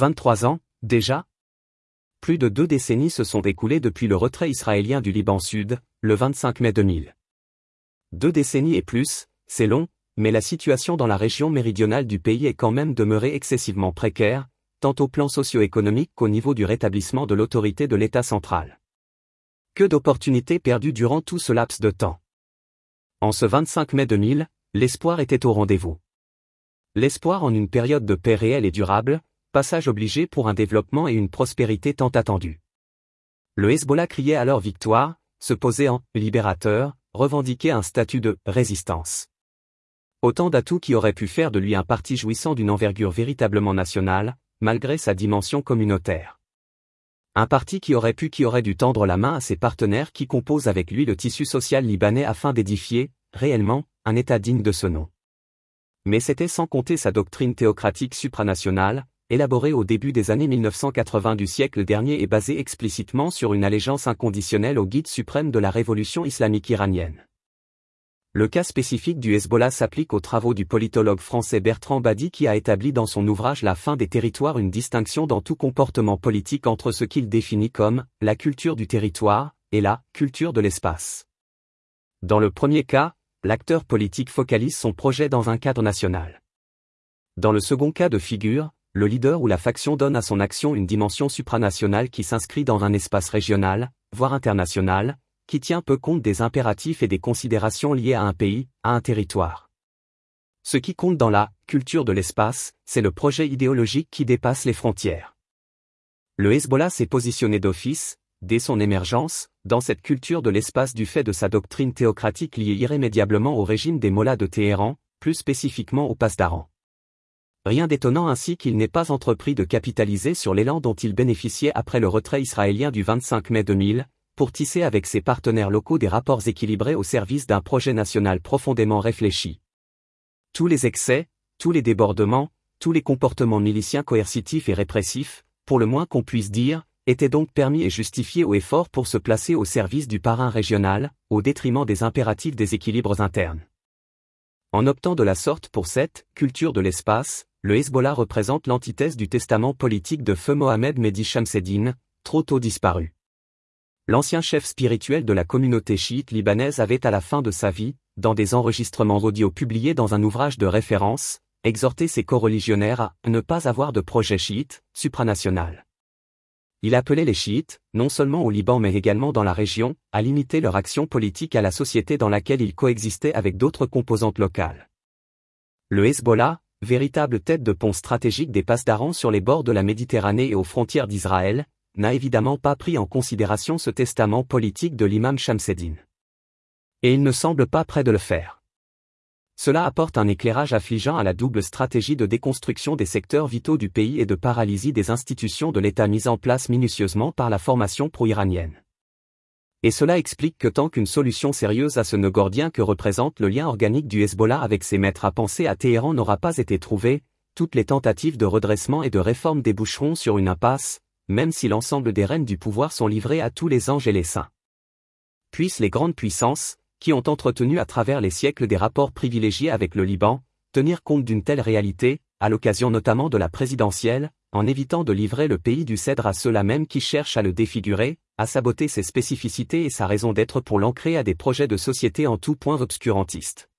23 ans, déjà? Plus de 2 décennies se sont écoulées depuis le retrait israélien du Liban Sud, le 25 mai 2000. 2 décennies et plus, c'est long, mais la situation dans la région méridionale du pays est quand même demeurée excessivement précaire, tant au plan socio-économique qu'au niveau du rétablissement de l'autorité de l'État central. Que d'opportunités perdues durant tout ce laps de temps. En ce 25 mai 2000, l'espoir était au rendez-vous. L'espoir en une période de paix réelle et durable, passage obligé pour un développement et une prospérité tant attendue. Le Hezbollah criait alors victoire, se posait en « libérateur », revendiquait un statut de « résistance ». Autant d'atouts qui auraient pu faire de lui un parti jouissant d'une envergure véritablement nationale, malgré sa dimension communautaire. Un parti qui aurait dû tendre la main à ses partenaires qui composent avec lui le tissu social libanais afin d'édifier, réellement, un État digne de ce nom. Mais c'était sans compter sa doctrine théocratique supranationale, élaborée au début des années 1980 du siècle dernier et basée explicitement sur une allégeance inconditionnelle au guide suprême de la révolution islamique iranienne. Le cas spécifique du Hezbollah s'applique aux travaux du politologue français Bertrand Badi qui a établi dans son ouvrage La fin des territoires une distinction dans tout comportement politique entre ce qu'il définit comme « la culture du territoire » et la « culture de l'espace ». Dans le premier cas, l'acteur politique focalise son projet dans un cadre national. Dans le second cas de figure, le leader ou la faction donne à son action une dimension supranationale qui s'inscrit dans un espace régional, voire international, qui tient peu compte des impératifs et des considérations liées à un pays, à un territoire. Ce qui compte dans la « culture de l'espace », c'est le projet idéologique qui dépasse les frontières. Le Hezbollah s'est positionné d'office, dès son émergence, dans cette culture de l'espace du fait de sa doctrine théocratique liée irrémédiablement au régime des mollahs de Téhéran, plus spécifiquement au Pasdaran. Rien d'étonnant ainsi qu'il n'ait pas entrepris de capitaliser sur l'élan dont il bénéficiait après le retrait israélien du 25 mai 2000, pour tisser avec ses partenaires locaux des rapports équilibrés au service d'un projet national profondément réfléchi. Tous les excès, tous les débordements, tous les comportements miliciens coercitifs et répressifs, pour le moins qu'on puisse dire, étaient donc permis et justifiés au effort pour se placer au service du parrain régional, au détriment des impératifs des équilibres internes. En optant de la sorte pour cette « culture de l'espace », le Hezbollah représente l'antithèse du testament politique de feu Mohamed Mehdi Shamseddine, trop tôt disparu. L'ancien chef spirituel de la communauté chiite libanaise avait à la fin de sa vie, dans des enregistrements audio publiés dans un ouvrage de référence, exhorté ses coreligionnaires à ne pas avoir de projet chiite, supranational. Il appelait les chiites, non seulement au Liban mais également dans la région, à limiter leur action politique à la société dans laquelle ils coexistaient avec d'autres composantes locales. Le Hezbollah, véritable tête de pont stratégique des Pasdarans sur les bords de la Méditerranée et aux frontières d'Israël, n'a évidemment pas pris en considération ce testament politique de l'imam Shamseddine. Et il ne semble pas prêt de le faire. Cela apporte un éclairage affligeant à la double stratégie de déconstruction des secteurs vitaux du pays et de paralysie des institutions de l'État mise en place minutieusement par la formation pro-iranienne. Et cela explique que tant qu'une solution sérieuse à ce nœud gordien que représente le lien organique du Hezbollah avec ses maîtres à penser à Téhéran n'aura pas été trouvée, toutes les tentatives de redressement et de réforme déboucheront sur une impasse, même si l'ensemble des rênes du pouvoir sont livrés à tous les anges et les saints. Puissent les grandes puissances, qui ont entretenu à travers les siècles des rapports privilégiés avec le Liban, tenir compte d'une telle réalité, à l'occasion notamment de la présidentielle, en évitant de livrer le pays du cèdre à ceux-là même qui cherchent à le défigurer, à saboter ses spécificités et sa raison d'être pour l'ancrer à des projets de société en tout point obscurantistes.